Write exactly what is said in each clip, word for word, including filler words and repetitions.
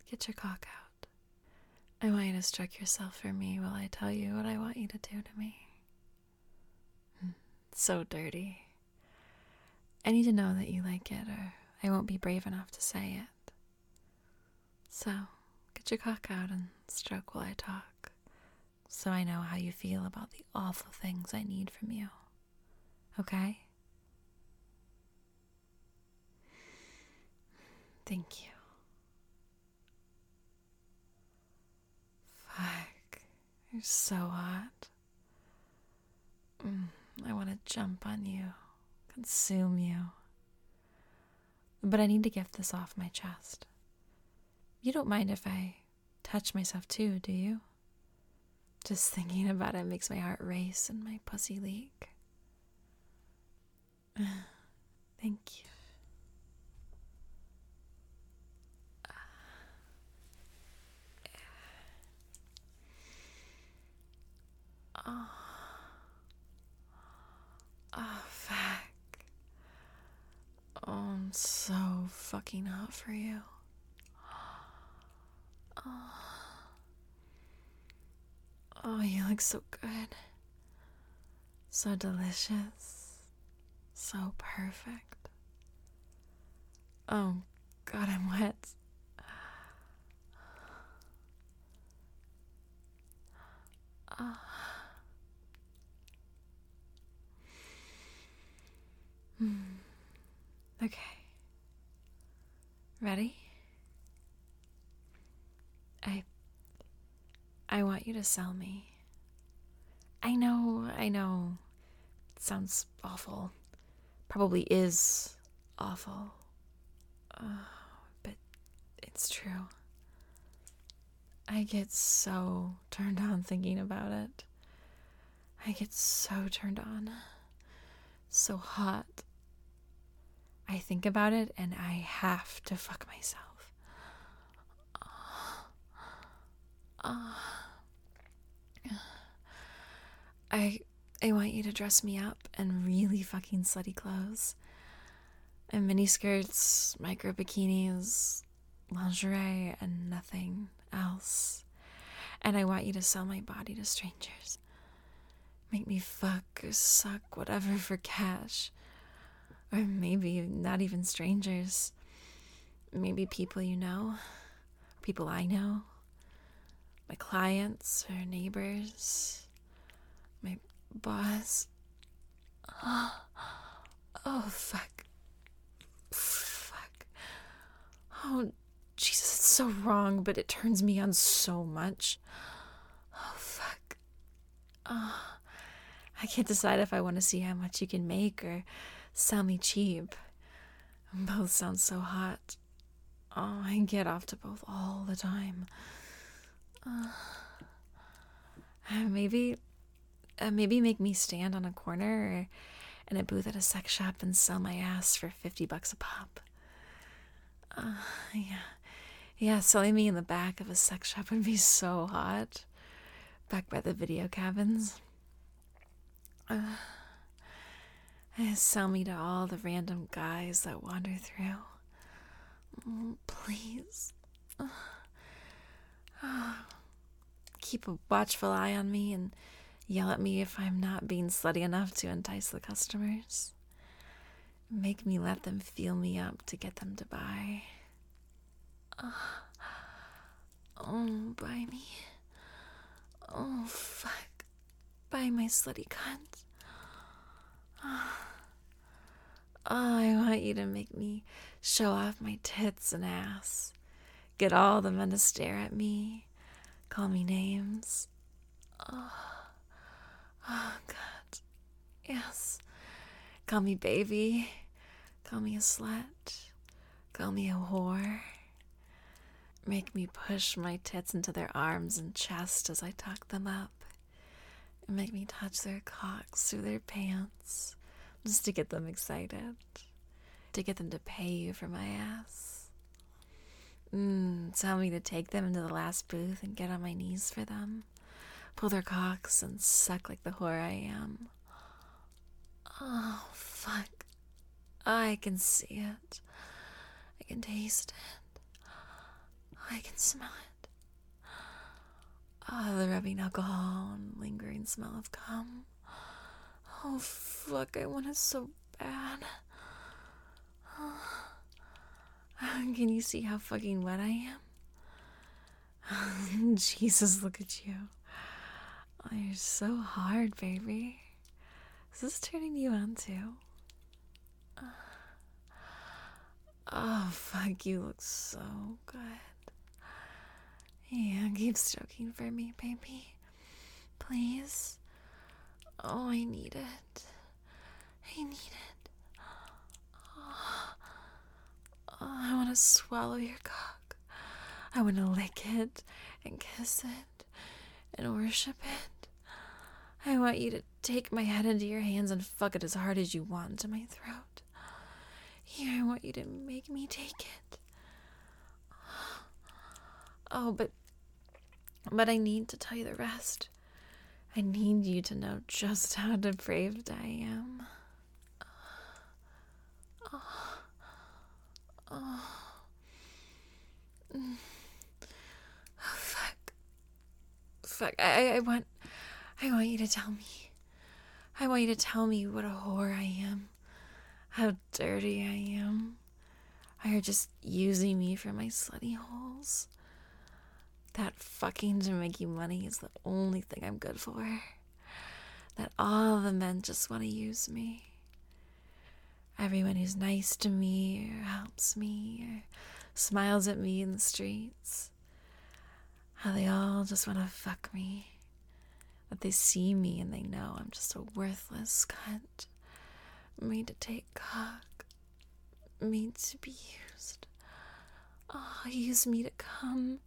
Get your cock out. I want you to stroke yourself for me while I tell you what I want you to do to me. It's so dirty. I need to know that you like it, or I won't be brave enough to say it. So, get your cock out and stroke while I talk, so I know how you feel about the awful things I need from you. Okay? Thank you. Fuck. You're so hot. Mm, I want to jump on you, consume you. But I need to get this off my chest. You don't mind if I touch myself too, do you? Just thinking about it makes my heart race and my pussy leak. Thank you. Oh. Oh, fuck. Oh, I'm so fucking hot for you. Oh. Oh, you look so good. So delicious. So perfect. Oh, God, I'm wet. Oh. Hmm. Okay. Ready? I... I want you to sell me. I know, I know. It sounds awful. Probably is awful. Uh, but it's true. I get so turned on thinking about it. I get so turned on. So hot. I think about it and I have to fuck myself. Uh, I I want you to dress me up in really fucking slutty clothes. And mini skirts, micro bikinis, lingerie, and nothing else. And I want you to sell my body to strangers. Make me fuck or suck whatever for cash. Or maybe not even strangers. Maybe people you know. People I know. My clients or neighbors. My boss. Oh, oh fuck. Fuck. Oh, Jesus, it's so wrong, but it turns me on so much. Oh, fuck. Oh, I can't decide if I want to see how much you can make or sell me cheap. Both sound so hot. Oh, I get off to both all the time. Uh, maybe, uh, maybe make me stand on a corner or in a booth at a sex shop and sell my ass for fifty bucks a pop. Uh, yeah, yeah, selling me in the back of a sex shop would be so hot. Back by the video cabins. Uh, sell me to all the random guys that wander through. Oh, please. Uh, uh, keep a watchful eye on me and yell at me if I'm not being slutty enough to entice the customers. Make me let them feel me up to get them to buy. Uh, oh, buy me. Oh, fuck. Buy my slutty cunt. Oh, I want you to make me show off my tits and ass. Get all the men to stare at me. Call me names. Oh, oh God. Yes. Call me baby. Call me a slut. Call me a whore. Make me push my tits into their arms and chest as I tuck them up. And make me touch their cocks through their pants. Just to get them excited. To get them to pay you for my ass. Mm, tell me to take them into the last booth and get on my knees for them. Pull their cocks and suck like the whore I am. Oh, fuck. I can see it. I can taste it. I can smell it. Oh, the rubbing alcohol and lingering smell of cum. Oh, fuck, I want it so bad. Can you see how fucking wet I am? Jesus, look at you. Oh, you're so hard, baby. Is this turning you on too? Oh, fuck, you look so good. Yeah, keep stroking for me, baby. Please. Oh, I need it. I need it. Oh, oh, I want to swallow your cock. I want to lick it and kiss it and worship it. I want you to take my head into your hands and fuck it as hard as you want into my throat. Here, I want you to make me take it. Oh, but but I need to tell you the rest. I need you to know just how depraved I am. Oh, oh, oh fuck, fuck. I, I want, I want you to tell me. I want you to tell me what a whore I am, how dirty I am. How you're just using me for my slutty holes. That fucking to make you money is the only thing I'm good for. That all the men just want to use me. Everyone who's nice to me or helps me or smiles at me in the streets. How they all just want to fuck me. That they see me and they know I'm just a worthless cunt. Made to take cock. Made to be used. Oh, use me to come.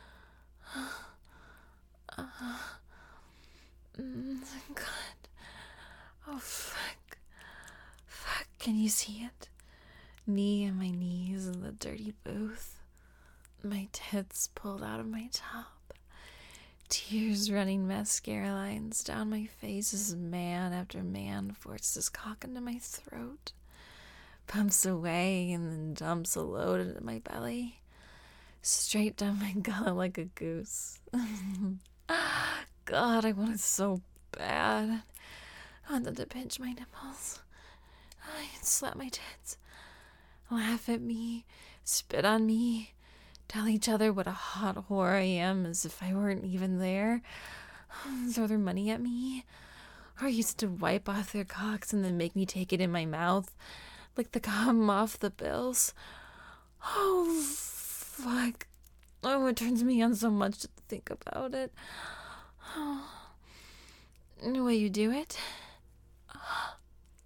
Uh, mm, God. Oh, fuck. Fuck, can you see it? Knee on my knees in the dirty booth. My tits pulled out of my top. Tears running mascara lines down my face as man after man forces his cock into my throat. Pumps away and then dumps a load into my belly. Straight down my gullet like a goose. God, I want it so bad. I want them to pinch my nipples. I can slap my tits. Laugh at me. Spit on me. Tell each other what a hot whore I am as if I weren't even there. Throw their money at me. Or used to wipe off their cocks and then make me take it in my mouth. Like the cum off the bills. Oh, fuck. Oh, it turns me on so much to think about it. Oh. Will you do it? Oh.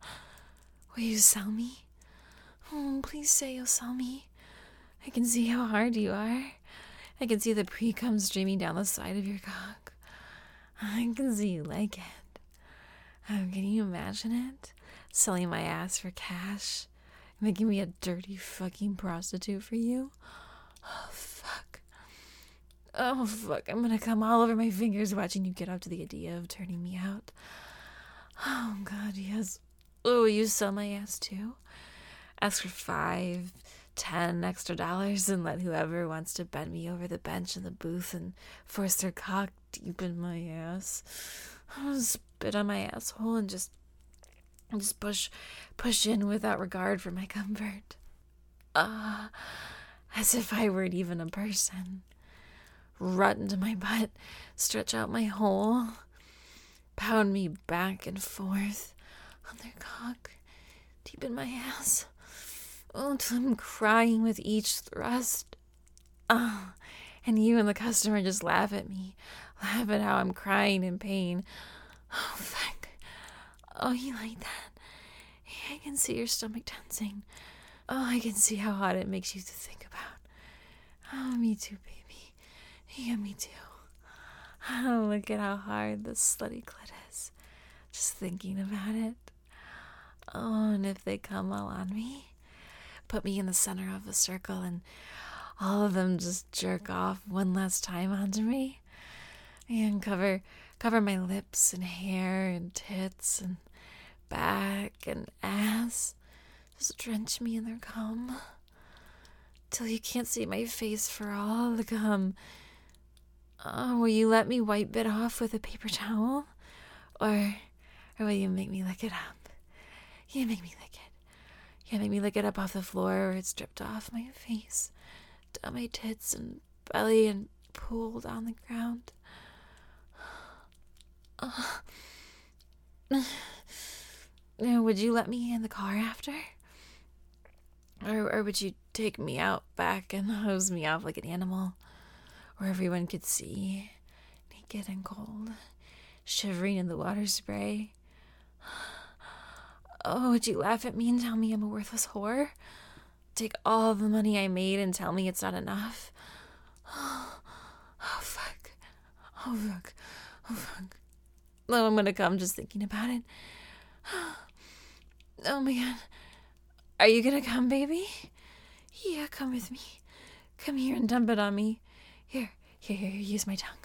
Will you sell me? Oh, please say you'll sell me. I can see how hard you are. I can see the pre-cum streaming down the side of your cock. I can see you like it. Oh, can you imagine it? Selling my ass for cash. Making me a dirty fucking prostitute for you. Oh, fuck. Oh, fuck. I'm gonna come all over my fingers watching you get up to the idea of turning me out. Oh, God, yes. Oh, will you sell my ass too? Ask for five, ten extra dollars and let whoever wants to bend me over the bench in the booth and force their cock deep in my ass. I'll spit on my asshole and just, just push, push in without regard for my comfort. Ah, uh, as if I weren't even a person. Rut into my butt, stretch out my hole, pound me back and forth on their cock, deep in my ass. Oh, till I'm crying with each thrust. Ah, oh, and you and the customer just laugh at me, laugh at how I'm crying in pain. Oh, fuck. Oh, you like that? I can see your stomach tensing. Oh, I can see how hot it makes you to think about. Oh, me too, baby. Yeah, me too. Oh, look at how hard this slutty clit is. Just thinking about it. Oh, and if they come all on me, put me in the center of a circle and all of them just jerk off one last time onto me. And cover cover my lips and hair and tits and back and ass. Just drench me in their cum. till you can't see my face for all the gum. Oh, will you let me wipe it off with a paper towel? Or, or will you make me lick it up? You make me lick it. You make me lick it up off the floor where it's dripped off my face, down my tits and belly and pooled on the ground. Oh. Now, would you let me in the car after? Or, or would you take me out back and hose me off like an animal, where everyone could see, naked and cold, shivering in the water spray? Oh, would you laugh at me and tell me I'm a worthless whore? Take all the money I made and tell me it's not enough? Oh, fuck. Oh, fuck. Oh, fuck. Oh, I'm gonna come just thinking about it. Oh, my God. Are you gonna come, baby? Yeah, come with me. Come here and dump it on me. Here, here, here, use my tongue.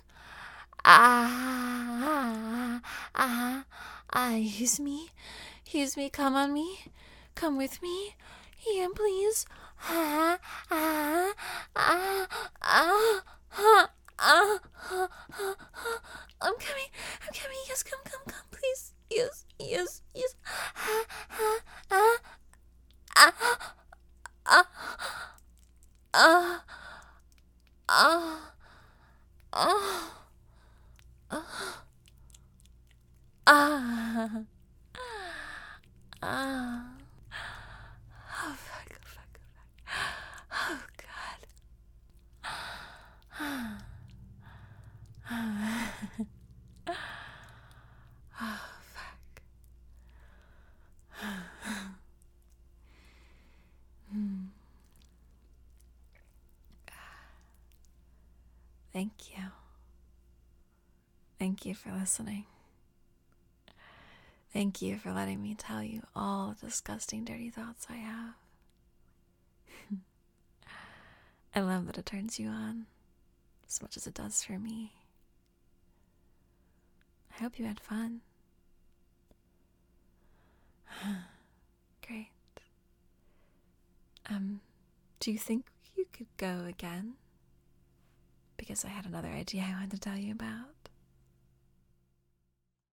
Ah, ah, ah, use me. Use me, come on me. Come with me. Yeah, please. Ah, ah, ah, ah, ah, ah, ah, ah. I'm coming. I'm coming. Yes, come, come, come, please. Yes, yes, yes. Ah, ah, ah. Ah, ah, ah, ah, ah, ah, ah, ah. Oh, fuck, oh, fuck, oh, fuck. Oh, God. Oh, fuck. Hmm. Thank you. Thank you for listening. Thank you for letting me tell you all the disgusting, dirty thoughts I have. I love that it turns you on as much as it does for me. I hope you had fun. Great. Um, do you think you could go again? Because I had another idea I wanted to tell you about.